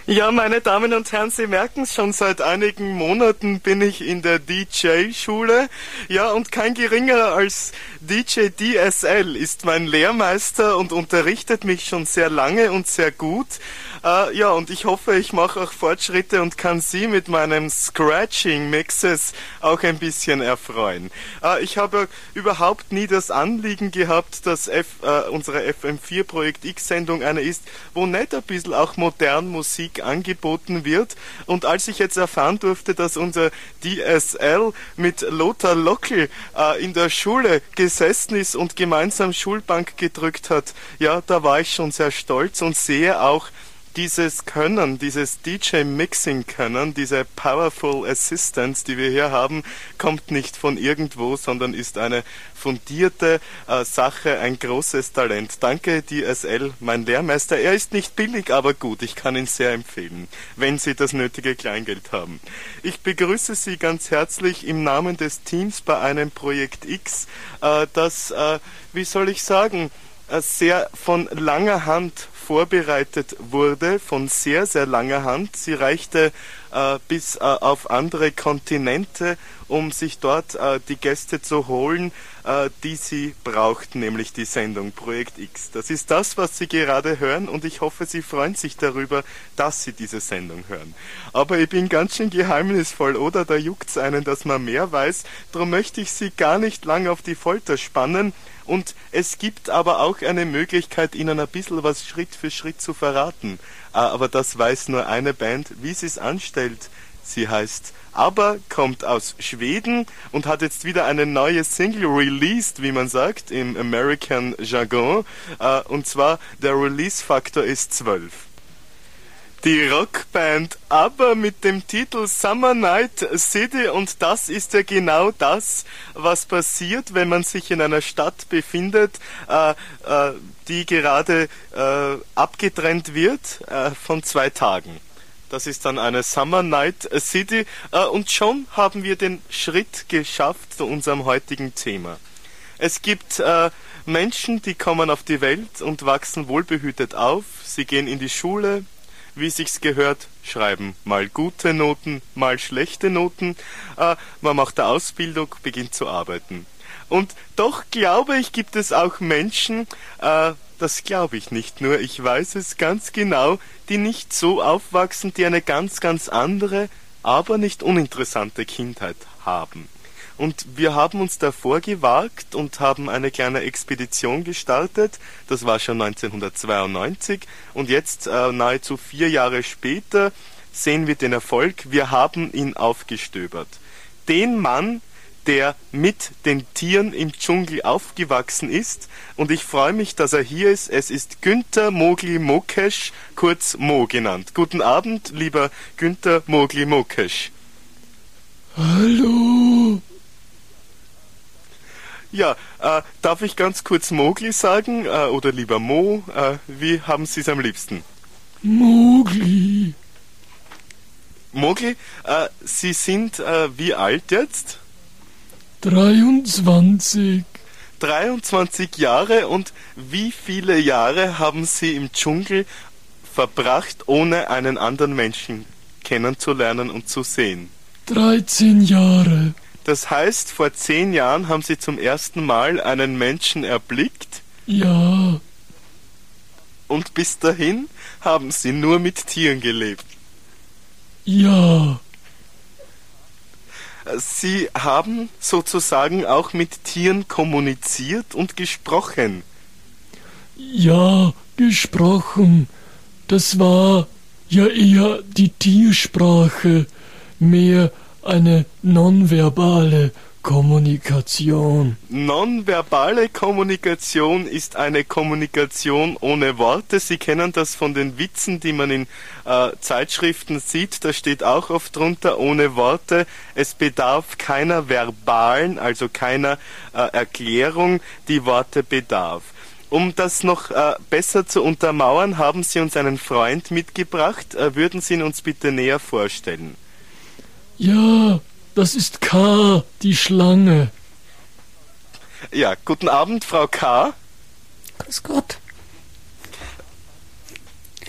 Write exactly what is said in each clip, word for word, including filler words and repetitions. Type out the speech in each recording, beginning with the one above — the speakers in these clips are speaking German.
Ja, meine Damen und Herren, Sie merken es schon, seit einigen Monaten bin ich in der D J-Schule. Ja, und kein geringerer als D J D S L ist mein Lehrmeister und unterrichtet mich schon sehr lange und sehr gut. Äh, ja, und ich hoffe, ich mache auch Fortschritte und kann Sie mit meinem Scratching-Mixes auch ein bisschen erfreuen. Äh, ich habe überhaupt nie das Anliegen gehabt, dass F, äh, unsere F M vier Projekt X-Sendung eine ist, wo nicht ein bisschen auch modern Musik angeboten wird. Und als ich jetzt erfahren durfte, dass unser D S L mit Lothar Lockel äh, in der Schule gesessen ist und gemeinsam Schulbank gedrückt hat, ja, da war ich schon sehr stolz und sehe auch, dieses Können, dieses D J-Mixing-Können, diese Powerful Assistance, die wir hier haben, kommt nicht von irgendwo, sondern ist eine fundierte äh, Sache, ein großes Talent. Danke, D S L, mein Lehrmeister. Er ist nicht billig, aber gut. Ich kann ihn sehr empfehlen, wenn Sie das nötige Kleingeld haben. Ich begrüße Sie ganz herzlich im Namen des Teams bei einem Projekt X, äh, das, äh, wie soll ich sagen, äh, sehr von langer Hand vorbereitet wurde, von sehr, sehr langer Hand. Sie reichte äh, bis äh, auf andere Kontinente, um sich dort äh, die Gäste zu holen, äh, die sie brauchten, nämlich die Sendung Projekt X. Das ist das, was Sie gerade hören, und ich hoffe, Sie freuen sich darüber, dass Sie diese Sendung hören. Aber ich bin ganz schön geheimnisvoll, oder? Da juckt's einen, dass man mehr weiß. Darum möchte ich Sie gar nicht lang auf die Folter spannen. Und es gibt aber auch eine Möglichkeit, Ihnen ein bisschen was Schritt für Schritt zu verraten. Aber das weiß nur eine Band, wie sie es anstellt. Sie heißt ABBA, kommt aus Schweden und hat jetzt wieder eine neue Single released, wie man sagt, im American Jargon. Und zwar, der Release-Faktor ist zwölf. Die Rockband ABBA mit dem Titel Summer Night City, und das ist ja genau das, was passiert, wenn man sich in einer Stadt befindet, äh, äh, die gerade äh, abgetrennt wird äh, von zwei Tagen. Das ist dann eine Summer Night City äh, und schon haben wir den Schritt geschafft zu unserem heutigen Thema. Es gibt äh, Menschen, die kommen auf die Welt und wachsen wohlbehütet auf, sie gehen in die Schule, wie sich's gehört, schreiben mal gute Noten, mal schlechte Noten. Äh, man macht eine Ausbildung, beginnt zu arbeiten. Und doch glaube ich, gibt es auch Menschen, äh, das glaube ich nicht nur, ich weiß es ganz genau, die nicht so aufwachsen, die eine ganz, ganz andere, aber nicht uninteressante Kindheit haben. Und wir haben uns davor gewagt und haben eine kleine Expedition gestartet. Das war schon neunzehnhundertzweiundneunzig. Und jetzt, äh, nahezu vier Jahre später, sehen wir den Erfolg. Wir haben ihn aufgestöbert. Den Mann, der mit den Tieren im Dschungel aufgewachsen ist. Und ich freue mich, dass er hier ist. Es ist Günther Mogli Mokesh, kurz Mo genannt. Guten Abend, lieber Günther Mogli Mokesh. Hallo. Ja, äh, darf ich ganz kurz Mogli sagen, äh, oder lieber Mo, äh, wie haben Sie es am liebsten? Mogli. Mogli, äh, Sie sind äh, wie alt jetzt? dreiundzwanzig. dreiundzwanzig Jahre, und wie viele Jahre haben Sie im Dschungel verbracht, ohne einen anderen Menschen kennenzulernen und zu sehen? dreizehn Jahre. Das heißt, vor zehn Jahren haben Sie zum ersten Mal einen Menschen erblickt? Ja. Und bis dahin haben Sie nur mit Tieren gelebt? Ja. Sie haben sozusagen auch mit Tieren kommuniziert und gesprochen? Ja, gesprochen. Das war ja eher die Tiersprache, mehr eine nonverbale Kommunikation. Nonverbale Kommunikation ist eine Kommunikation ohne Worte. Sie kennen das von den Witzen, die man in äh, Zeitschriften sieht. Da steht auch oft drunter, ohne Worte. Es bedarf keiner verbalen, also keiner äh, Erklärung, die Worte bedarf. Um das noch äh, besser zu untermauern, haben Sie uns einen Freund mitgebracht. Äh, würden Sie ihn uns bitte näher vorstellen? Ja, das ist K, die Schlange. Ja, guten Abend, Frau K. Grüß Gott.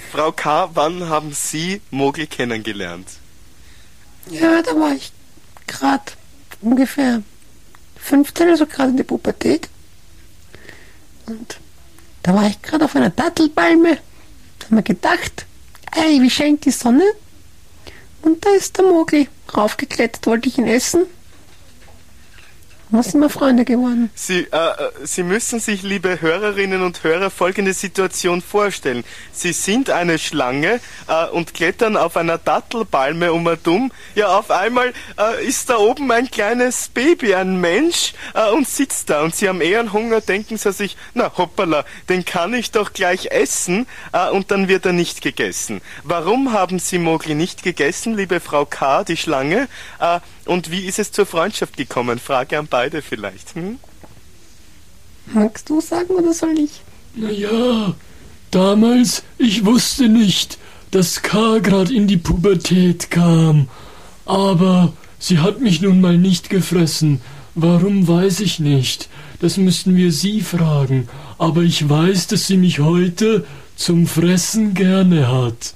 Frau K., wann haben Sie Mogli kennengelernt? Ja, da war ich gerade ungefähr fünfzehn, also gerade in der Pubertät. Und da war ich gerade auf einer Dattelpalme. Da haben wir gedacht, ey, wie scheint die Sonne? Und da ist der Mogli raufgeklettert, wollte ich ihn essen. Und sind wir Freunde geworden. Sie, äh, Sie müssen sich, liebe Hörerinnen und Hörer, folgende Situation vorstellen. Sie sind eine Schlange äh, und klettern auf einer Dattelpalme um und um. Ja, auf einmal äh, ist da oben ein kleines Baby, ein Mensch, äh, und sitzt da. Und Sie haben eher einen Hunger, denken Sie sich, na hoppala, den kann ich doch gleich essen, äh, und dann wird er nicht gegessen. Warum haben Sie Mogli nicht gegessen, liebe Frau K., die Schlange? Äh, und wie ist es zur Freundschaft gekommen? Frage an beide vielleicht. Hm? Magst du sagen oder soll ich? Naja, damals, ich wusste nicht, dass K. gerade in die Pubertät kam. Aber sie hat mich nun mal nicht gefressen. Warum, weiß ich nicht. Das müssten wir sie fragen. Aber ich weiß, dass sie mich heute zum Fressen gerne hat.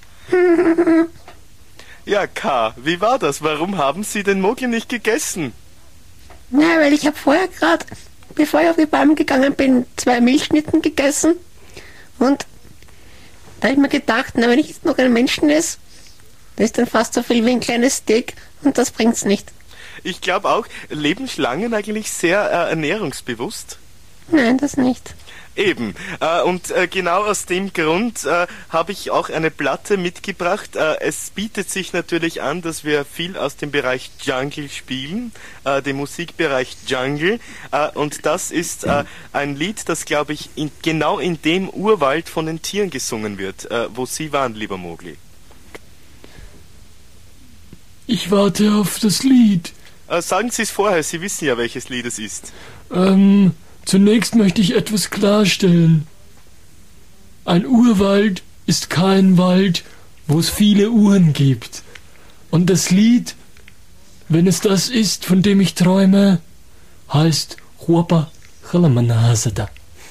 Ja, K., wie war das? Warum haben Sie den Mogli nicht gegessen? Na, weil ich habe vorher gerade, bevor ich auf die Palme gegangen bin, zwei Milchschnitten gegessen. Und da habe ich mir gedacht, na, wenn ich jetzt noch einen Menschen esse, das ist dann fast so viel wie ein kleines Steak und das bringt's nicht. Ich glaube auch, leben Schlangen eigentlich sehr äh, ernährungsbewusst? Nein, das nicht. Eben. Äh, und äh, genau aus dem Grund äh, habe ich auch eine Platte mitgebracht. Äh, es bietet sich natürlich an, dass wir viel aus dem Bereich Jungle spielen, äh, dem Musikbereich Jungle. Äh, und das ist äh, ein Lied, das, glaube ich, in, genau in dem Urwald von den Tieren gesungen wird, äh, wo Sie waren, lieber Mogli. Ich warte auf das Lied. Äh, sagen Sie es vorher, Sie wissen ja, welches Lied es ist. Ähm... Zunächst möchte ich etwas klarstellen. Ein Urwald ist kein Wald, wo es viele Uhren gibt. Und das Lied, wenn es das ist, von dem ich träume, heißt Huapa Chalamanasada.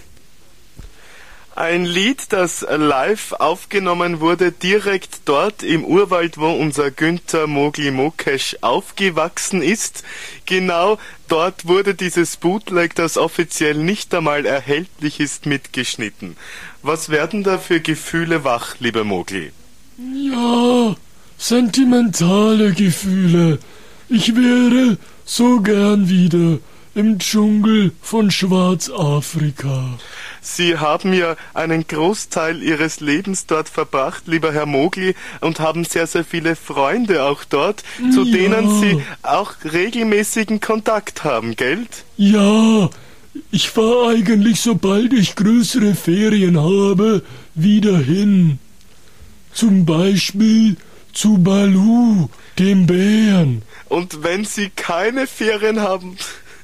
Ein Lied, das live aufgenommen wurde, direkt dort im Urwald, wo unser Günther Mogli Mokesh aufgewachsen ist. Genau dort wurde dieses Bootleg, das offiziell nicht einmal erhältlich ist, mitgeschnitten. Was werden da für Gefühle wach, lieber Mogli? Ja, sentimentale Gefühle. Ich wäre so gern wieder im Dschungel von Schwarzafrika. Sie haben ja einen Großteil Ihres Lebens dort verbracht, lieber Herr Mogli, und haben sehr, sehr viele Freunde auch dort, zu Ja. denen Sie auch regelmäßigen Kontakt haben, gell? Ja, ich fahr eigentlich, sobald ich größere Ferien habe, wieder hin. Zum Beispiel zu Balu, dem Bären. Und wenn Sie keine Ferien haben,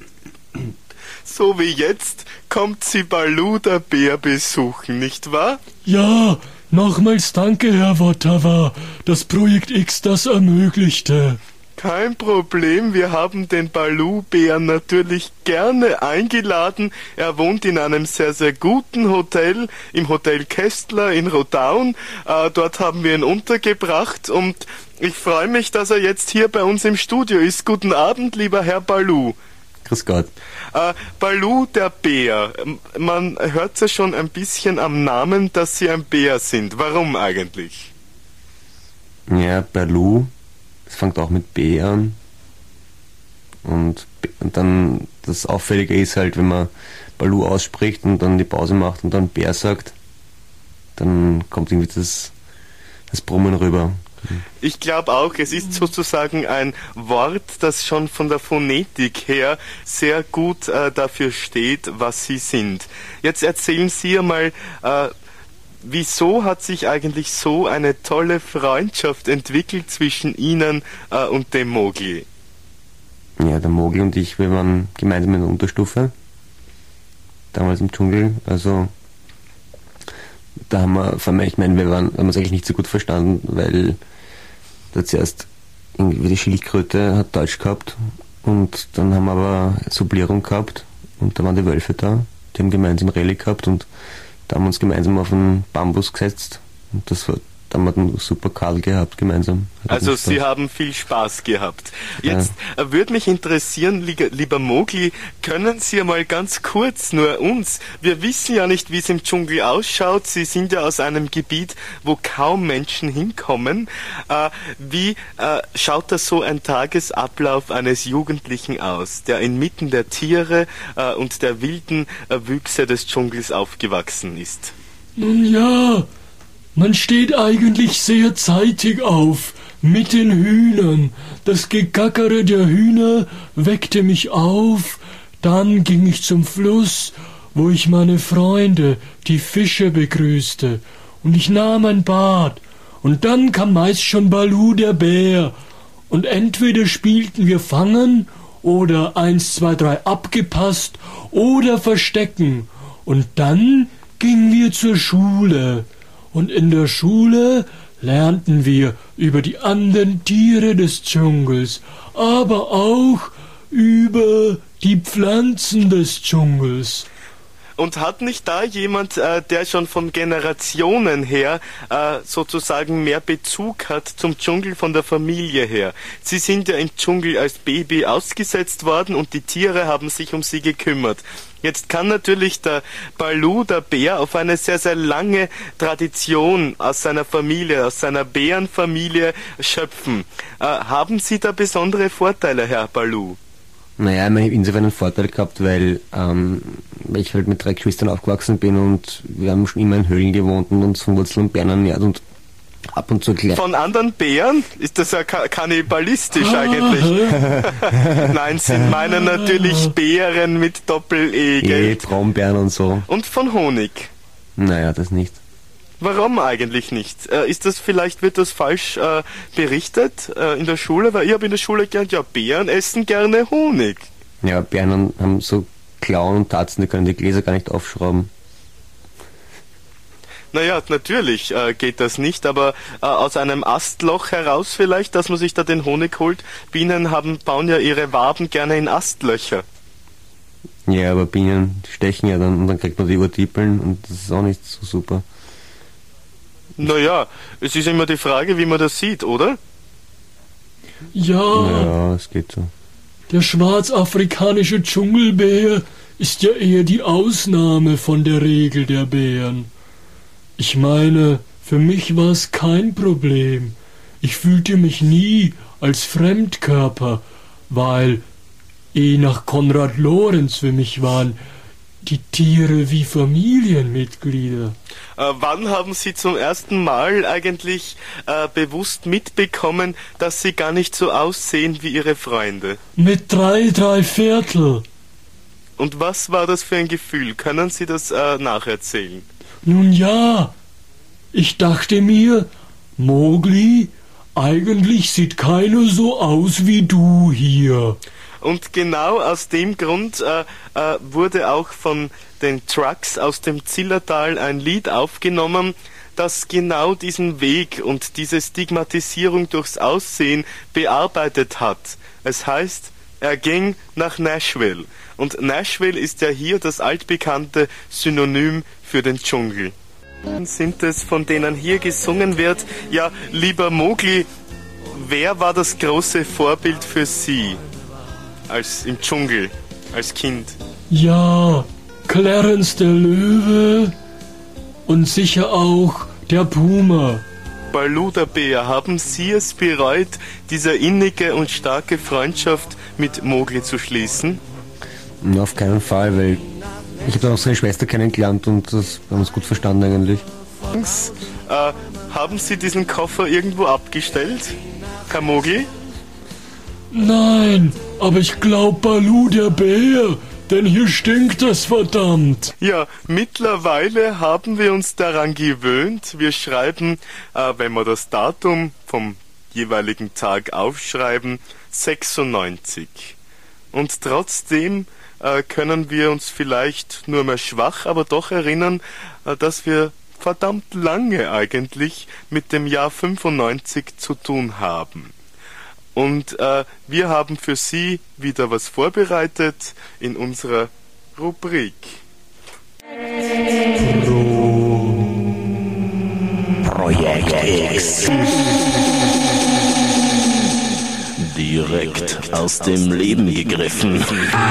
so wie jetzt, kommt Sie Balu, der Bär, besuchen, nicht wahr? Ja, nochmals danke, Herr Wotawa, dass Projekt X das ermöglichte. Kein Problem, wir haben den Balu-Bären natürlich gerne eingeladen. Er wohnt in einem sehr, sehr guten Hotel, im Hotel Kästler in Rodaun. Äh, dort haben wir ihn untergebracht und ich freue mich, dass er jetzt hier bei uns im Studio ist. Guten Abend, lieber Herr Balu. Grüß Gott. Äh, Balu, der Bär. Man hört ja schon ein bisschen am Namen, dass Sie ein Bär sind. Warum eigentlich? Ja, Balu, das fängt auch mit B an. Und, und dann, das Auffällige ist halt, wenn man Balu ausspricht und dann die Pause macht und dann Bär sagt, dann kommt irgendwie das, das Brummen rüber. Ich glaube auch, es ist sozusagen ein Wort, das schon von der Phonetik her sehr gut äh, dafür steht, was Sie sind. Jetzt erzählen Sie einmal, äh, wieso hat sich eigentlich so eine tolle Freundschaft entwickelt zwischen Ihnen äh, und dem Mogli? Ja, der Mogli und ich, wir waren gemeinsam in der Unterstufe, damals im Dschungel, also da haben wir, vor allem, ich meine, wir waren, haben uns eigentlich nicht so gut verstanden, weil da zuerst irgendwie die Schildkröte hat Deutsch gehabt und dann haben wir aber Supplierung gehabt und da waren die Wölfe da, die haben gemeinsam Rallye gehabt und da haben wir uns gemeinsam auf einen Bambus gesetzt und das war da haben wir einen super Karl gehabt gemeinsam. Hat Also uns Sie Spaß. haben viel Spaß gehabt. Jetzt äh, würde mich interessieren, lieber, lieber Mowgli, können Sie mal ganz kurz nur uns, wir wissen ja nicht, wie es im Dschungel ausschaut, Sie sind ja aus einem Gebiet, wo kaum Menschen hinkommen. Äh, wie äh, schaut das so ein Tagesablauf eines Jugendlichen aus, der inmitten der Tiere äh, und der wilden äh, Wüchse des Dschungels aufgewachsen ist? Nun ja, man steht eigentlich sehr zeitig auf, mit den Hühnern. Das Gegackere der Hühner weckte mich auf, dann ging ich zum Fluss, wo ich meine Freunde, die Fische, begrüßte, und ich nahm ein Bad, und dann kam meist schon Baloo der Bär, und entweder spielten wir Fangen, oder eins, zwei, drei abgepasst, oder Verstecken, und dann gingen wir zur Schule. Und in der Schule lernten wir über die anderen Tiere des Dschungels, aber auch über die Pflanzen des Dschungels. Und hat nicht da jemand, äh, der schon von Generationen her äh, sozusagen mehr Bezug hat zum Dschungel von der Familie her? Sie sind ja im Dschungel als Baby ausgesetzt worden und die Tiere haben sich um sie gekümmert. Jetzt kann natürlich der Baloo, der Bär, auf eine sehr, sehr lange Tradition aus seiner Familie, aus seiner Bärenfamilie schöpfen. Äh, haben Sie da besondere Vorteile, Herr Baloo? Naja, ich habe insofern einen Vorteil gehabt, weil, ähm, weil ich halt mit drei Geschwistern aufgewachsen bin und wir haben schon immer in Höhlen gewohnt und uns von Wurzeln und Beeren ernährt und ab und zu erklärt. Von anderen Bären? Ist das ja ka- kannibalistisch eigentlich? Nein, Sie meinen natürlich Bären mit Doppel-E, Eh, gell? Braunbären und so. Und von Honig. Naja, das nicht. Warum eigentlich nicht? Äh, ist das vielleicht, wird das falsch äh, berichtet äh, in der Schule? Weil ich habe in der Schule gelernt, ja, Bären essen gerne Honig. Ja, Bären haben so Klauen und Tatzen, die können die Gläser gar nicht aufschrauben. Naja, natürlich äh, geht das nicht, aber äh, aus einem Astloch heraus vielleicht, dass man sich da den Honig holt. Bienen haben, bauen ja ihre Waben gerne in Astlöcher. Ja, aber Bienen stechen ja dann und dann kriegt man die Urtipeln und das ist auch nicht so super. Naja, es ist immer die Frage, wie man das sieht, oder? Ja, Ja, es geht so. der schwarzafrikanische Dschungelbär ist ja eher die Ausnahme von der Regel der Bären. Ich meine, für mich war es kein Problem. Ich fühlte mich nie als Fremdkörper, weil, eh nach Konrad Lorenz für mich waren die Tiere wie Familienmitglieder. Äh, wann haben Sie zum ersten Mal eigentlich äh, bewusst mitbekommen, dass Sie gar nicht so aussehen wie Ihre Freunde? Mit drei, drei Viertel. Und was war das für ein Gefühl? Können Sie das äh, nacherzählen? Nun ja, ich dachte mir, Mowgli, eigentlich sieht keiner so aus wie du hier. Und genau aus dem Grund äh, äh, wurde auch von den Trucks aus dem Zillertal ein Lied aufgenommen, das genau diesen Weg und diese Stigmatisierung durchs Aussehen bearbeitet hat. Es heißt, er ging nach Nashville. Und Nashville ist ja hier das altbekannte Synonym für den Dschungel. Sind es, von denen hier gesungen wird, ja, lieber Mowgli, wer war das große Vorbild für Sie? Als im Dschungel, als Kind. Ja, Clarence der Löwe und sicher auch der Puma. Baloo der Bär, haben Sie es bereut, diese innige und starke Freundschaft mit Mowgli zu schließen? Na, auf keinen Fall, weil ich habe dann auch seine Schwester kennengelernt und das wir haben uns gut verstanden eigentlich. Äh, haben Sie diesen Koffer irgendwo abgestellt, Herr Mowgli? Nein, aber ich glaub Baloo der Bär, denn hier stinkt es verdammt. Ja, mittlerweile haben wir uns daran gewöhnt. Wir schreiben, äh, wenn wir das Datum vom jeweiligen Tag aufschreiben, sechsundneunzig. Und trotzdem äh, können wir uns vielleicht nur mehr schwach, aber doch erinnern, äh, dass wir verdammt lange eigentlich mit dem Jahr fünfundneunzig zu tun haben. Und äh, wir haben für Sie wieder was vorbereitet in unserer Rubrik. Pro Projekt X. Direkt aus dem Leben gegriffen.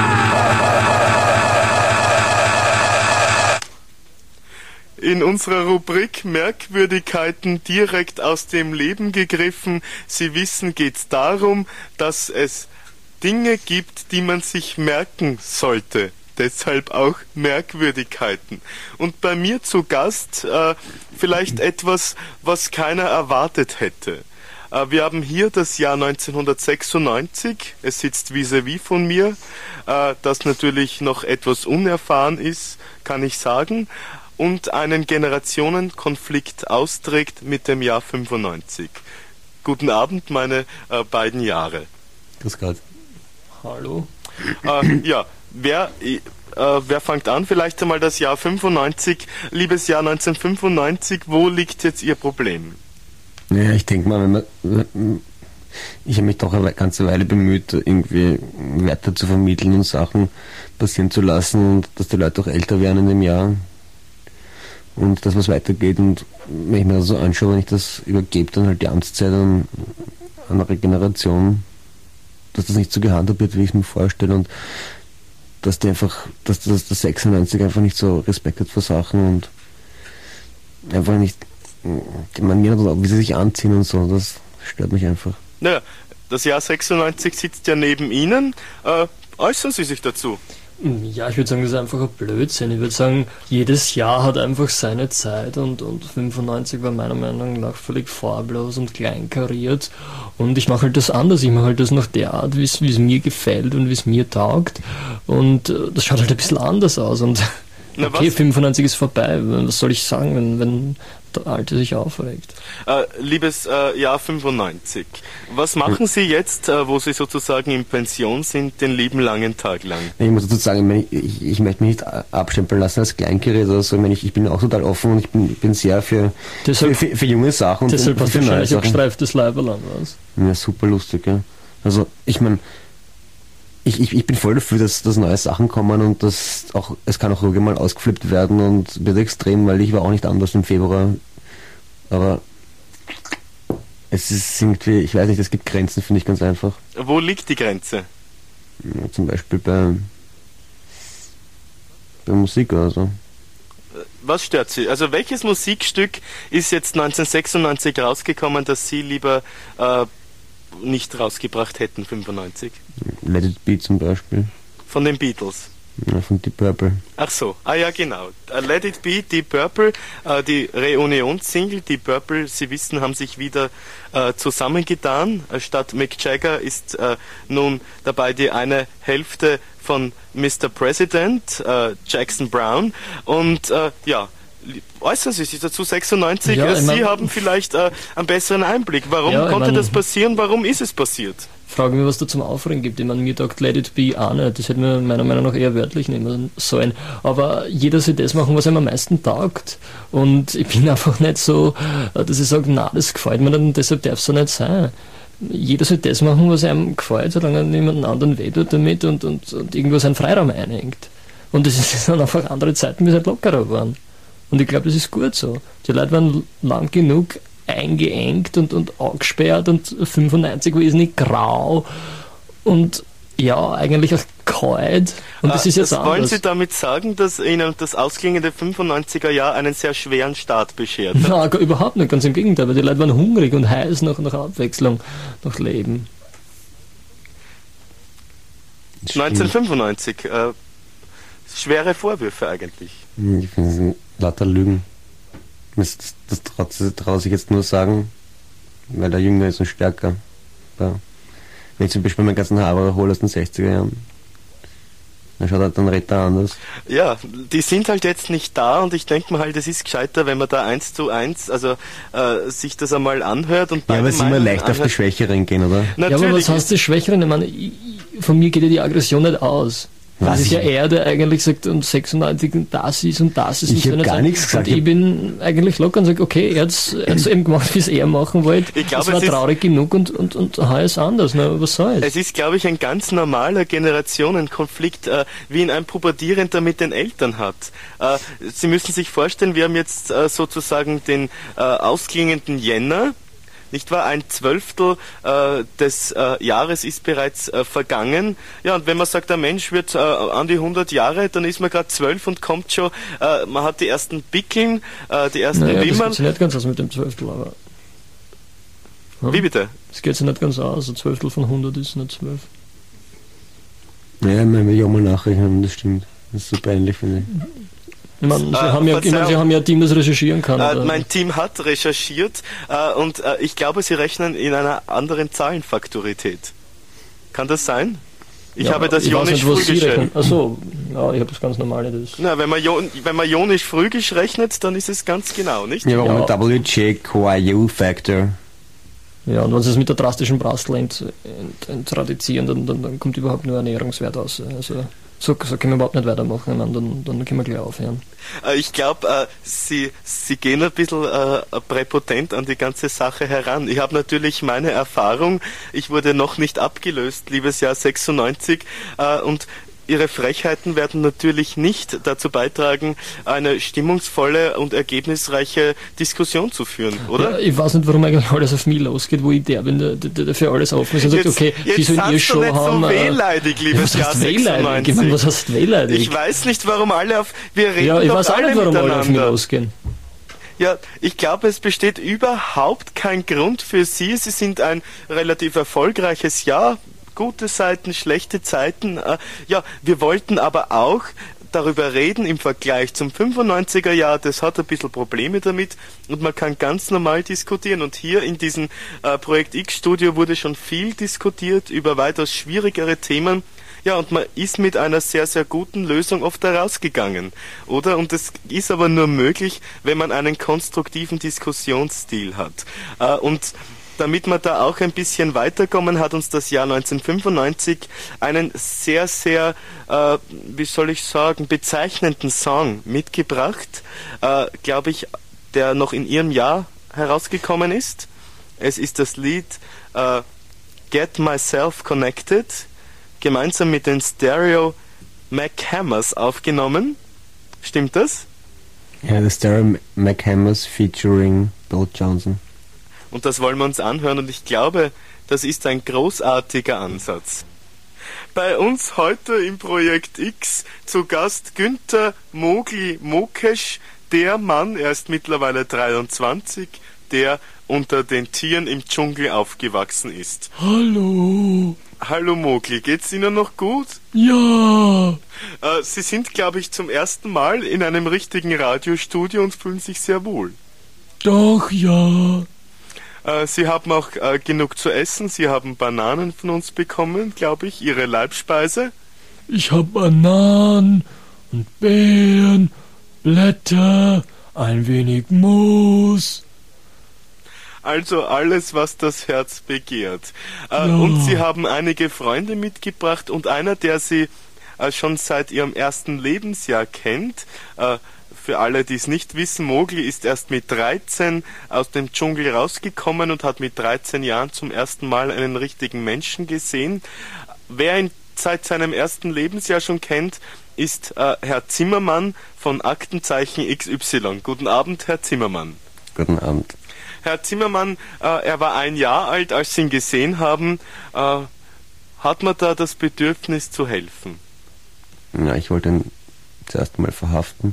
In unserer Rubrik Merkwürdigkeiten direkt aus dem Leben gegriffen, Sie wissen, geht es darum, dass es Dinge gibt, die man sich merken sollte. Deshalb auch Merkwürdigkeiten. Und bei mir zu Gast äh, vielleicht etwas, was keiner erwartet hätte. Äh, wir haben hier das Jahr neunzehnhundertsechsundneunzig. Es sitzt vis-à-vis von mir, äh, das natürlich noch etwas unerfahren ist, kann ich sagen, und einen Generationenkonflikt austrägt mit dem Jahr fünfundneunzig. Guten Abend, meine äh, beiden Jahre. Grüß Gott. Hallo. Äh, ja, wer, äh, wer fängt an? Vielleicht einmal das Jahr fünfundneunzig. Liebes Jahr neunzehnhundertfünfundneunzig, wo liegt jetzt Ihr Problem? Ja, ich denke mal, wenn man, ich habe mich doch eine ganze Weile bemüht, irgendwie Werte zu vermitteln und Sachen passieren zu lassen und dass die Leute auch älter werden in dem Jahr und dass was weitergeht. Und wenn ich mir das so anschaue, wenn ich das übergebe, dann halt die Amtszeit an eine Regeneration, dass das nicht so gehandhabt wird, wie ich es mir vorstelle, und dass die einfach, dass das, das sechsundneunzig einfach nicht so Respekt hat vor Sachen und einfach nicht die Manieren, wie sie sich anziehen und so, das stört mich einfach. Naja, das Jahr sechsundneunzig sitzt ja neben Ihnen. Äh, äußern Sie sich dazu? Ja, ich würde sagen, das ist einfach ein Blödsinn. Ich würde sagen, jedes Jahr hat einfach seine Zeit und, und fünfundneunzig war meiner Meinung nach völlig farblos und kleinkariert. Und ich mache halt das anders. Ich mache halt das nach der Art, wie es mir gefällt und wie es mir taugt. Und äh, das schaut halt ein bisschen anders aus. Und Na, okay, was? fünfundneunzig ist vorbei. Was soll ich sagen, wenn, wenn der Alte sich aufregt? Äh, liebes äh, Jahr fünfundneunzig, was machen Sie jetzt, äh, wo Sie sozusagen in Pension sind, den lieben langen Tag lang? Ich muss dazu sagen, ich, ich, ich möchte mich nicht abstempeln lassen als Kleingerät oder so. Ich, meine, ich, ich bin auch total offen und ich bin, ich bin sehr für, Deshalb, für, für, für junge Sachen. Und deshalb und hast du für neue wahrscheinlich ein Sachen. gestreiftes Leiberl an, was? Ja, super lustig, ja. Also, ich meine, ich, ich, ich bin voll dafür, dass, dass neue Sachen kommen und dass auch, es kann auch ruhig mal ausgeflippt werden und wird extrem, weil ich war auch nicht anders im Februar. Aber es ist irgendwie, ich weiß nicht, es gibt Grenzen, finde ich ganz einfach. Wo liegt die Grenze? Ja, zum Beispiel bei, bei Musik oder so. Was stört Sie? Also welches Musikstück ist jetzt neunzehnhundertsechsundneunzig rausgekommen, das Sie lieber äh, nicht rausgebracht hätten, fünfundneunzig? Let It Be zum Beispiel. Von den Beatles? Ja, von Deep Purple. Ach so, ah ja genau. Uh, Let It Be, Deep Purple, uh, die Reunions-Single. Deep Purple, Sie wissen, haben sich wieder uh, zusammengetan. Uh, statt Mick Jagger ist uh, nun dabei die eine Hälfte von Mister President, uh, Jackson Brown. Und uh, ja, äußern Sie sich dazu, sechsundneunzig. Ja, uh, ich Sie mein- haben vielleicht uh, einen besseren Einblick. Warum Ja, ich konnte mein- das passieren? Warum ist es passiert? Frage mich, was da zum Aufregen gibt. Ich meine, mir taugt Let It Be auch nicht. Das hätte man meiner Meinung nach eher wörtlich nehmen sollen. Aber jeder soll das machen, was ihm am meisten taugt. Und ich bin einfach nicht so, dass ich sage, na, das gefällt mir nicht und deshalb darf es so nicht sein. Jeder soll das machen, was einem gefällt, solange er niemanden anderen weh tut damit und, und, und irgendwo seinen Freiraum einhängt. Und das ist dann einfach andere Zeiten, wie es halt lockerer waren. Und ich glaube, das ist gut so. Die Leute waren lang genug eingeengt und, und angesperrt und fünfundneunzig war nicht grau und ja, eigentlich auch kalt und das Ah, ist jetzt das wollen anders. Sie damit sagen, dass Ihnen das ausklingende fünfundneunziger Jahr einen sehr schweren Start beschert hat? Nein, gar- überhaupt nicht, ganz im Gegenteil, weil die Leute waren hungrig und heiß nach, nach Abwechslung, nach Leben. neunzehnhundertfünfundneunzig, äh, schwere Vorwürfe eigentlich. Ich finde, das sind lauter Lügen. Das, das traut, traut sich jetzt nur sagen, weil der Jünger ist und stärker. Ja. Wenn ich zum Beispiel meinen ganzen Haare hole aus den sechziger Jahren, dann schaut halt dann redet er anders. Ja, die sind halt jetzt nicht da und ich denke mir halt, es ist gescheiter, wenn man da eins zu eins, also äh, sich das einmal anhört und Ja, beide aber es ist immer Meinungen leicht auf die anhört. Schwächeren gehen, oder? Ja, aber Natürlich was heißt ist, das Schwächeren? Ich meine, ich, von mir geht ja die Aggression nicht aus. Das Was ist ich- ja er, der eigentlich sagt, und sechsundneunzig und das ist und das ist. Ich nicht hab so eine gar Sache. nichts gesagt. Und ich bin eigentlich locker und sage, okay, er hat es eben gemacht, wie es er machen wollte. Ich glaub, es war es ist- traurig genug und, und, und heuer ist anders. Na, was soll's? Es ist, glaube ich, ein ganz normaler Generationenkonflikt, äh, wie ihn ein Pubertierender mit den Eltern hat. Äh, Sie müssen sich vorstellen, wir haben jetzt äh, sozusagen den äh, ausklingenden Jänner. Nicht wahr? Ein Zwölftel äh, des äh, Jahres ist bereits äh, vergangen. Ja, und wenn man sagt, der Mensch wird äh, an die hundert Jahre, dann ist man gerade zwölf und kommt schon, äh, man hat die ersten Pickeln, äh, die ersten naja, das Wimmern. geht sich nicht ganz aus mit dem Zwölftel, aber. Hm? Wie bitte? Das geht sich nicht ganz aus. Ein Zwölftel von hundert ist nicht zwölf. Ja, ich meine, wir ja mal nachrechnen, das stimmt. Das ist so peinlich, finde ich. Ich meine, Sie, Äh, haben ja, ich meine, Sie Verzeihung. haben ja ein Team, das recherchieren kann. Äh, oder? mein Team hat recherchiert äh, und äh, ich glaube, sie rechnen in einer anderen Zahlenfaktorität. Kann das sein? Ich Ja, habe das ich weiß jonisch nicht, was Sie frühgeschrieben. rechnen. Achso, ja, ich habe das ganz normale. Das. Na, wenn man, Jon, wenn man jonisch frügisch rechnet, dann ist es ganz genau, nicht? Ja, aber Ja. ohne W J Q I U-Factor. Ja, und wenn Sie es mit der drastischen Brastel ent, ent, entradizieren, dann, dann, dann kommt überhaupt nur ein Ernährungswert aus. Also, so, so können wir überhaupt nicht weitermachen, ich meine, dann, dann können wir gleich aufhören. Äh, ich glaube, äh, sie, sie gehen ein bisschen äh, präpotent an die ganze Sache heran. Ich habe natürlich meine Erfahrung. Ich wurde noch nicht abgelöst, liebes Jahr sechsundneunzig. Äh, und Ihre Frechheiten werden natürlich nicht dazu beitragen, eine stimmungsvolle und ergebnisreiche Diskussion zu führen, oder? Ja, ich weiß nicht, warum eigentlich alles auf mich losgeht, wo ich der bin, der, der, der für alles offen ist und sagt, okay, Sie jetzt sollen ihr sagst du Show nicht haben. so äh, wehleidig, ja, liebes was Jahr heißt wehleidig? Ich meine, sechsundneunzig. was heißt wehleidig? Ich weiß nicht, warum alle auf... Wir reden ja, ich doch weiß auch alle nicht, warum alle auf mich miteinander. losgehen. Ja, ich glaube, es besteht überhaupt kein Grund für Sie. Sie sind ein relativ erfolgreiches Jahr. Gute Seiten, schlechte Zeiten. Äh, ja, wir wollten aber auch darüber reden im Vergleich zum fünfundneunziger Jahr. Das hat ein bisschen Probleme damit und man kann ganz normal diskutieren. Und hier in diesem äh, Projekt X-Studio wurde schon viel diskutiert über weitaus schwierigere Themen. Ja, und man ist mit einer sehr, sehr guten Lösung oft herausgegangen, oder? Und das ist aber nur möglich, wenn man einen konstruktiven Diskussionsstil hat. Äh, und damit man da auch ein bisschen weiterkommen, hat uns das Jahr neunzehnhundertfünfundneunzig einen sehr, sehr, äh, wie soll ich sagen, bezeichnenden Song mitgebracht, äh, glaube ich, der noch in Ihrem Jahr herausgekommen ist. Es ist das Lied äh, Get Myself Connected, gemeinsam mit den Stereo McHammers aufgenommen. Stimmt das? Ja, das Stereo McHammers featuring Bill Johnson. Und das wollen wir uns anhören und ich glaube, das ist ein großartiger Ansatz. Bei uns heute im Projekt X zu Gast Günther Mogli Mokesch, der Mann, er ist mittlerweile dreiundzwanzig, der unter den Tieren im Dschungel aufgewachsen ist. Hallo. Hallo Mogli, geht's Ihnen noch gut? Ja. Äh, Sie sind, glaube ich, zum ersten Mal in einem richtigen Radiostudio und fühlen sich sehr wohl. Doch, ja. Äh, Sie haben auch äh, genug zu essen. Sie haben Bananen von uns bekommen, glaube ich, Ihre Leibspeise. Ich hab Bananen und Beeren, Blätter, ein wenig Moos. Also alles, was das Herz begehrt. Äh, Ja. Und Sie haben einige Freunde mitgebracht und einer, der Sie äh, schon seit Ihrem ersten Lebensjahr kennt. Äh, Für alle, die es nicht wissen, Mogli ist erst mit dreizehn aus dem Dschungel rausgekommen und hat mit dreizehn Jahren zum ersten Mal einen richtigen Menschen gesehen. Wer ihn seit seinem ersten Lebensjahr schon kennt, ist äh, Herr Zimmermann von Aktenzeichen X Y. Guten Abend, Herr Zimmermann. Guten Abend. Herr Zimmermann, äh, er war ein Jahr alt, als Sie ihn gesehen haben. Äh, hat man da das Bedürfnis zu helfen? Ja, ich wollte ihn zuerst mal verhaften.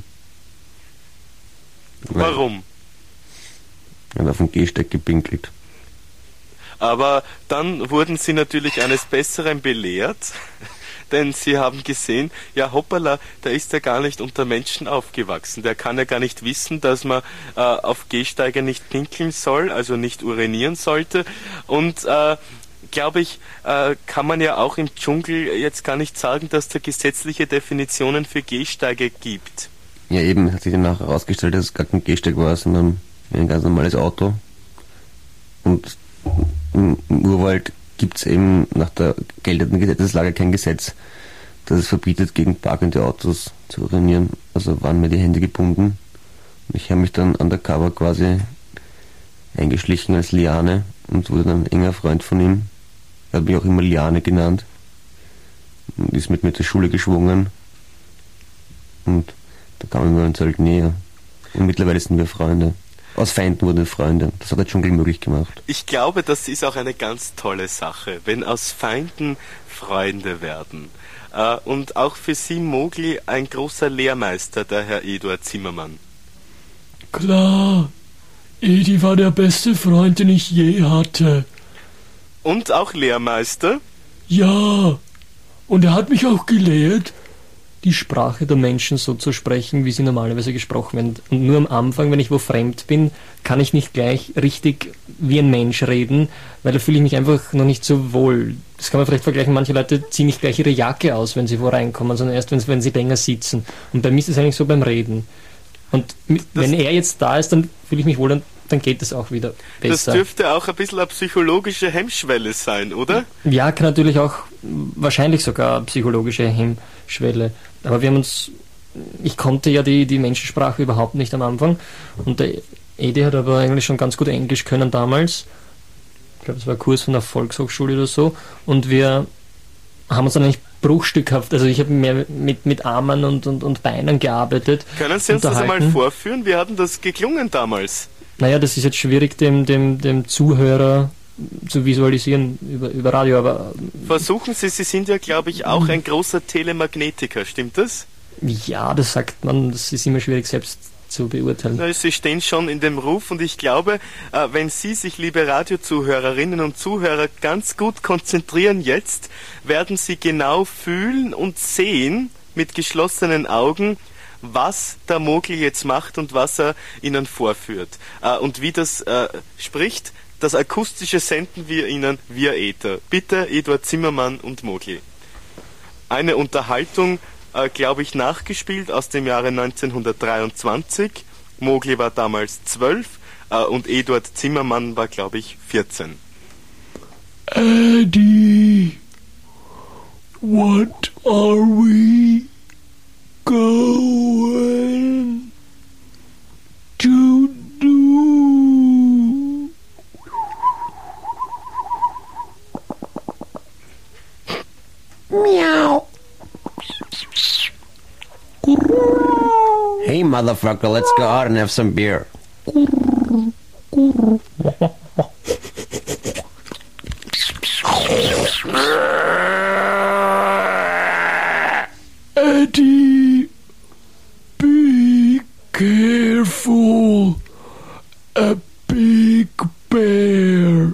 Weil Warum? Er hat auf den Gehsteig gepinkelt. Aber dann wurden Sie natürlich eines Besseren belehrt, denn Sie haben gesehen, ja hoppala, der ist ja gar nicht unter Menschen aufgewachsen. Der kann ja gar nicht wissen, dass man äh, auf Gehsteige nicht pinkeln soll, also nicht urinieren sollte. Und äh, glaube ich, äh, kann man ja auch im Dschungel jetzt gar nicht sagen, dass da gesetzliche Definitionen für Gehsteige gibt. Ja, eben, hat sich dann nachher herausgestellt, dass es gar kein Gehsteig war, sondern ein ganz normales Auto. Und im, im Urwald gibt es eben nach der geltenden Gesetzeslage kein Gesetz, dass es verbietet, gegen parkende Autos zu urinieren. Also waren mir die Hände gebunden. Ich habe mich dann undercover quasi eingeschlichen als Liane und wurde dann ein enger Freund von ihm. Er hat mich auch immer Liane genannt und ist mit mir zur Schule geschwungen. Und da kamen wir uns halt näher. Und mittlerweile sind wir Freunde. Aus Feinden wurden Freunde. Das hat der Dschungel möglich gemacht. Ich glaube, das ist auch eine ganz tolle Sache, wenn aus Feinden Freunde werden. Äh, und auch für Sie, Mowgli, ein großer Lehrmeister, der Herr Eduard Zimmermann. Klar, Edi war der beste Freund, den ich je hatte. Und auch Lehrmeister? Ja, und er hat mich auch gelehrt, die Sprache der Menschen so zu sprechen, wie sie normalerweise gesprochen werden. Und nur am Anfang, wenn ich wo fremd bin, kann ich nicht gleich richtig wie ein Mensch reden, weil da fühle ich mich einfach noch nicht so wohl. Das kann man vielleicht vergleichen, manche Leute ziehen nicht gleich ihre Jacke aus, wenn sie wo reinkommen, sondern erst, wenn, wenn sie länger sitzen. Und bei mir ist es eigentlich so beim Reden. Und mit, wenn er jetzt da ist, dann fühle ich mich wohl, dann, dann geht es auch wieder besser. Das dürfte auch ein bisschen eine psychologische Hemmschwelle sein, oder? Ja, kann natürlich auch, wahrscheinlich sogar eine psychologische Hemmschwelle. Aber wir haben uns, ich konnte ja die, die Menschensprache überhaupt nicht am Anfang. Und der Edi hat aber eigentlich schon ganz gut Englisch können damals. Ich glaube, es war ein Kurs von der Volkshochschule oder so. Und wir haben uns dann eigentlich bruchstückhaft, also ich habe mehr mit, mit Armen und, und, und Beinen gearbeitet. Können Sie uns das einmal vorführen? Wie hat denn das geklungen damals? Naja, das ist jetzt schwierig, dem, dem, dem Zuhörer zu visualisieren über, über Radio, aber... Versuchen Sie, Sie sind ja, glaube ich, auch ein großer Telemagnetiker, stimmt das? Ja, das sagt man, das ist immer schwierig selbst zu beurteilen. Na, Sie stehen schon in dem Ruf und ich glaube, äh, wenn Sie sich, liebe Radiozuhörerinnen und Zuhörer, ganz gut konzentrieren jetzt, werden Sie genau fühlen und sehen mit geschlossenen Augen, was der Mowgli jetzt macht und was er Ihnen vorführt. Äh, und wie das äh, spricht, das akustische senden wir Ihnen via Äther. Bitte, Eduard Zimmermann und Mowgli. Eine Unterhaltung, äh, glaube ich, nachgespielt aus dem Jahre neunzehnhundertdreiundzwanzig. Mowgli war damals zwölf äh, und Eduard Zimmermann war, glaube ich, vierzehn. Eddie, what are we going to do? Meow. Hey motherfucker, let's go out and have some beer. Eddie, be careful. A big bear.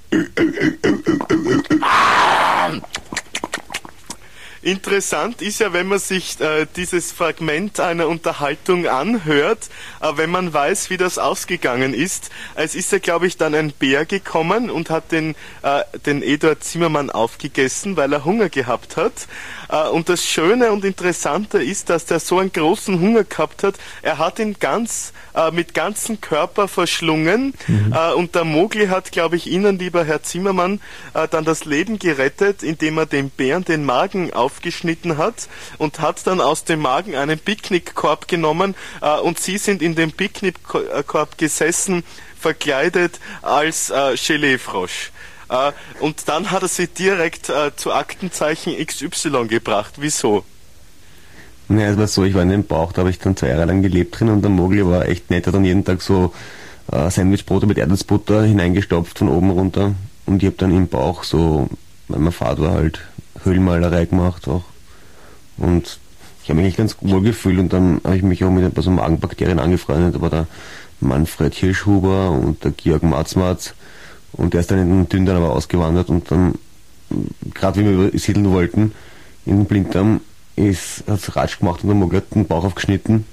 Interessant ist ja, wenn man sich äh, dieses Fragment einer Unterhaltung anhört, äh, wenn man weiß, wie das ausgegangen ist. Es ist ja, glaube ich, dann ein Bär gekommen und hat den, äh, den Eduard Zimmermann aufgegessen, weil er Hunger gehabt hat. Äh, und das Schöne und Interessante ist, dass der so einen großen Hunger gehabt hat, er hat ihn ganz äh, mit ganzem Körper verschlungen. Mhm. Äh, und der Mowgli hat, glaube ich, Ihnen, lieber Herr Zimmermann, äh, dann das Leben gerettet, indem er dem Bären den Magen auf aufgeschnitten hat und hat dann aus dem Magen einen Picknickkorb genommen äh, und sie sind in dem Picknickkorb gesessen, verkleidet als äh, Geleefrosch. Äh, und dann hat er sie direkt äh, zu Aktenzeichen X Y gebracht. Wieso? Naja, es war so, ich war in dem Bauch, da habe ich dann zwei Jahre lang gelebt drin und der Mowgli war echt nett, hat dann jeden Tag so äh, Sandwichbrote mit Erdnussbutter hineingestopft von oben runter und ich habe dann im Bauch so, weil mein Vater halt Höhlenmalerei gemacht auch. Und ich habe mich eigentlich ganz wohl gefühlt und dann habe ich mich auch mit ein paar so Magenbakterien angefreundet, aber der Manfred Hirschhuber und der Georg Matzmatz und der ist dann in den Dündern aber ausgewandert und dann, gerade wie wir übersiedeln wollten, in den Blinddarm ist, hat es Ratsch gemacht und der Mowgli hat den Bauch aufgeschnitten.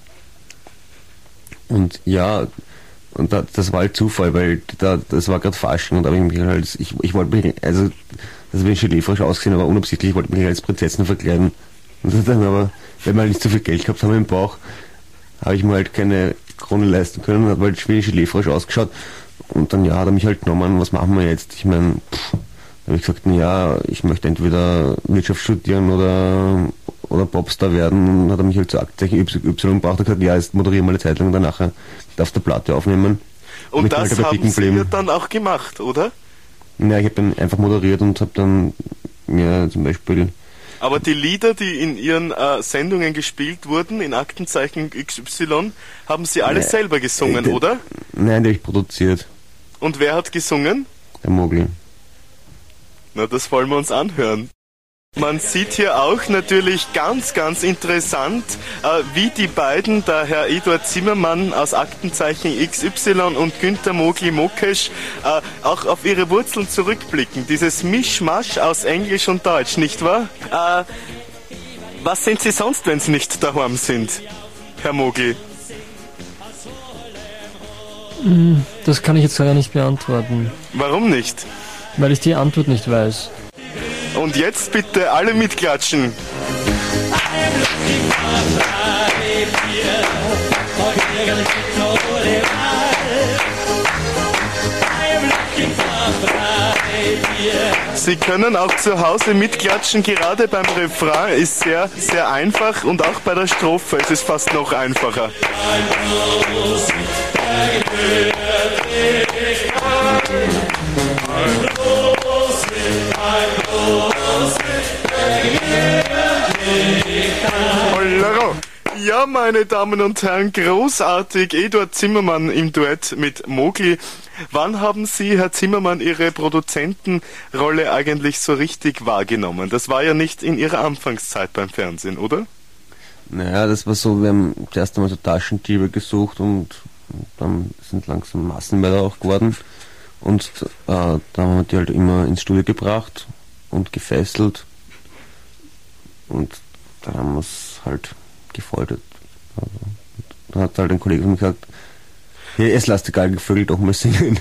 Und ja, und da, das war halt Zufall, weil da, das war gerade Fasching und da habe ich mich halt, ich, ich wollte mich, also das bin ich Geleefrosch ausgesehen, aber unabsichtlich wollte ich mich als Prinzessin verkleiden. Und dann aber, wenn wir halt nicht so viel Geld gehabt haben im Bauch, habe ich mir halt keine Krone leisten können und habe halt wie ein Geleefrosch ausgeschaut. Und dann, ja, hat er mich halt genommen, was machen wir jetzt? Ich meine, da habe ich gesagt, ja, ich möchte entweder Wirtschaft studieren oder, oder Popstar werden. Und hat er mich halt zu Aktenzeichen Y gebracht und gesagt, ja, jetzt moderiere mal eine Zeit lang und danach darf der Platte aufnehmen. Und, und das halt haben Sie ja dann auch gemacht, oder? Ja, ich habe dann einfach moderiert und habe dann ja zum Beispiel... Aber die Lieder, die in Ihren äh, Sendungen gespielt wurden, in Aktenzeichen X Y, haben Sie alle Nein, selber gesungen, äh, oder? Nein, die habe ich produziert. Und wer hat gesungen? Der Mogli. Na, das wollen wir uns anhören. Man sieht hier auch natürlich ganz, ganz interessant, äh, wie die beiden, der Herr Eduard Zimmermann aus Aktenzeichen X Y und Günther Mogli Mokesch, äh, auch auf ihre Wurzeln zurückblicken. Dieses Mischmasch aus Englisch und Deutsch, nicht wahr? Äh, was sind Sie sonst, wenn Sie nicht daheim sind, Herr Mogli? Das kann ich jetzt gar nicht beantworten. Warum nicht? Weil ich die Antwort nicht weiß. Und jetzt bitte alle mitklatschen. Sie können auch zu Hause mitklatschen, gerade beim Refrain ist sehr, sehr einfach und auch bei der Strophe ist es fast noch einfacher. Ja, meine Damen und Herren, großartig, Eduard Zimmermann im Duett mit Mogli. Wann haben Sie, Herr Zimmermann, Ihre Produzentenrolle eigentlich so richtig wahrgenommen? Das war ja nicht in Ihrer Anfangszeit beim Fernsehen, oder? Naja, das war so, wir haben zuerst einmal so Taschendiebe gesucht und, und dann sind langsam Massenmörder auch geworden. Und äh, da haben wir die halt immer ins Studio gebracht und gefesselt. Und dann haben wir es halt gefoltert. Also, dann hat halt ein Kollege von mir gesagt, hey, es lasst die Galgenvögel doch mal singen.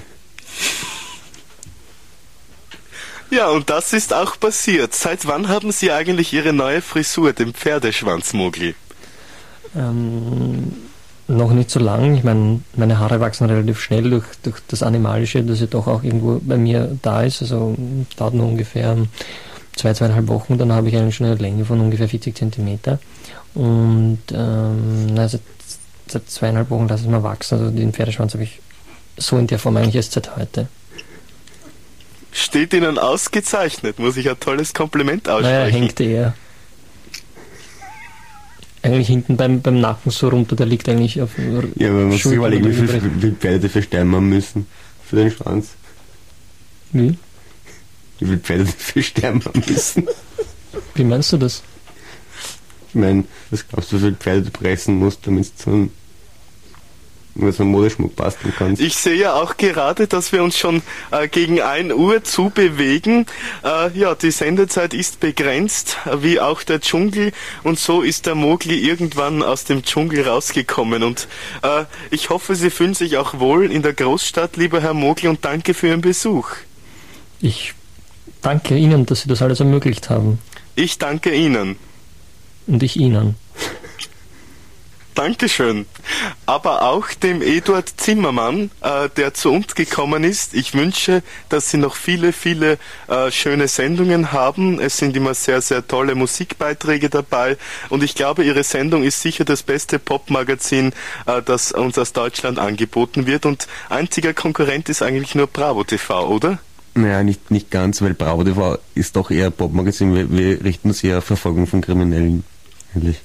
Ja, und das ist auch passiert. Seit wann haben Sie eigentlich Ihre neue Frisur, den Pferdeschwanz, Mogli? Ähm, noch nicht so lang. Ich meine, meine Haare wachsen relativ schnell durch, durch das Animalische, das ja doch auch irgendwo bei mir da ist. Also dauert nur ungefähr zwei, zweieinhalb Wochen, dann habe ich eigentlich schon eine Länge von ungefähr vierzig Zentimeter. Und ähm, na, seit, seit zweieinhalb Wochen lasse ich mal wachsen. Also den Pferdeschwanz habe ich so in der Form eigentlich erst seit heute. Steht Ihnen ausgezeichnet, muss ich ein tolles Kompliment aussprechen. Naja, hängt eher. Eigentlich hinten beim, beim Nacken so runter, der liegt eigentlich auf Ja, man muss sich überlegen, wie viele wie Pferde dafür sterben haben müssen für den Schwanz. Wie? Wie viele Pferde dafür sterben haben müssen. Wie meinst du das? Ich meine, was glaubst du, wie viele Pferde du pressen musst, damit du so ein nur so einen Modeschmuck basteln kannst. Ich sehe ja auch gerade, dass wir uns schon äh, gegen ein Uhr zubewegen. Äh, ja, die Sendezeit ist begrenzt, wie auch der Dschungel. Und so ist der Mogli irgendwann aus dem Dschungel rausgekommen. Und äh, ich hoffe, Sie fühlen sich auch wohl in der Großstadt, lieber Herr Mogli, und danke für Ihren Besuch. Ich danke Ihnen, dass Sie das alles ermöglicht haben. Ich danke Ihnen. Und ich Ihnen. Dankeschön. Aber auch dem Eduard Zimmermann, äh, der zu uns gekommen ist. Ich wünsche, dass Sie noch viele, viele äh, schöne Sendungen haben. Es sind immer sehr, sehr tolle Musikbeiträge dabei. Und ich glaube, Ihre Sendung ist sicher das beste Popmagazin, äh, das uns aus Deutschland angeboten wird. Und einziger Konkurrent ist eigentlich nur Bravo T V, oder? Naja, nicht, nicht ganz, weil Bravo T V ist doch eher Popmagazin. Wir, wir richten uns eher auf Verfolgung von Kriminellen. Eigentlich.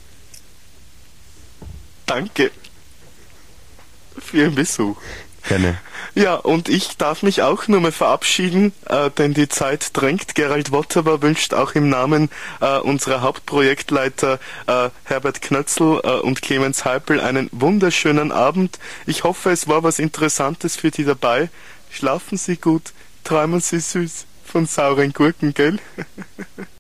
Danke für Ihren Besuch. Gerne. Ja, und ich darf mich auch nur mal verabschieden, äh, denn die Zeit drängt. Gerald Wotterer wünscht auch im Namen äh, unserer Hauptprojektleiter äh, Herbert Knötzl äh, und Clemens Heipel einen wunderschönen Abend. Ich hoffe, es war was Interessantes für die dabei. Schlafen Sie gut, träumen Sie süß von sauren Gurken, gell?